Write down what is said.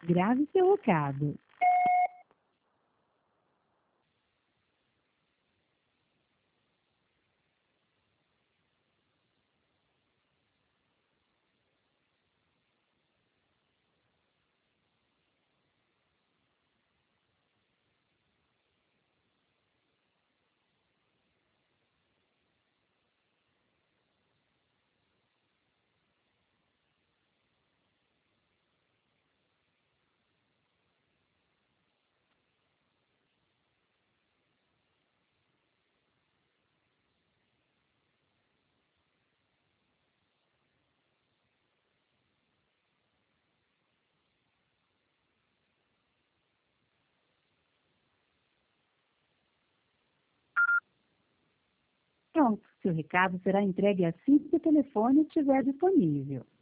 Grave seu recado. Pronto, seu recado será entregue assim que o telefone estiver disponível.